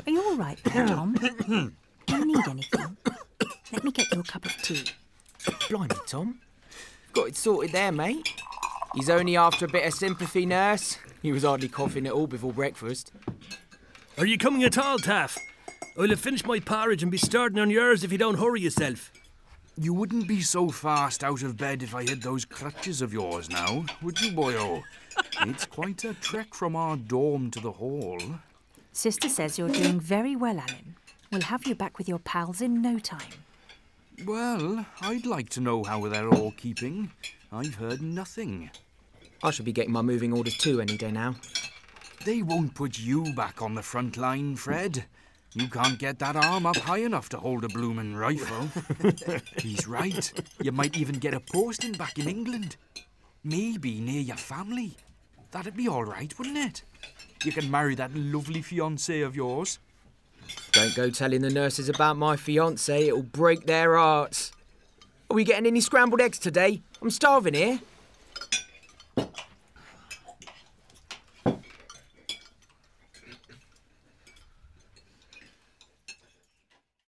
Are you all right there, Tom? Do you need anything? Let me get you a cup of tea. Blimey, Tom. Got it sorted there, mate. He's only after a bit of sympathy, nurse. He was hardly coughing at all before breakfast. Are you coming at all, Taff? I'll have finished my porridge and be starting on yours if you don't hurry yourself. You wouldn't be so fast out of bed if I had those crutches of yours now, would you, boyo? It's quite a trek from our dorm to the hall. Sister says you're doing very well, Alan. We'll have you back with your pals in no time. Well, I'd like to know how they're all keeping. I've heard nothing. I should be getting my moving orders too any day now. They won't put you back on the front line, Fred. You can't get that arm up high enough to hold a bloomin' rifle. He's right. You might even get a posting back in England. Maybe near your family. That'd be all right, wouldn't it? You can marry that lovely fiancée of yours. Don't go telling the nurses about my fiancé. It'll break their hearts. Are we getting any scrambled eggs today? I'm starving here.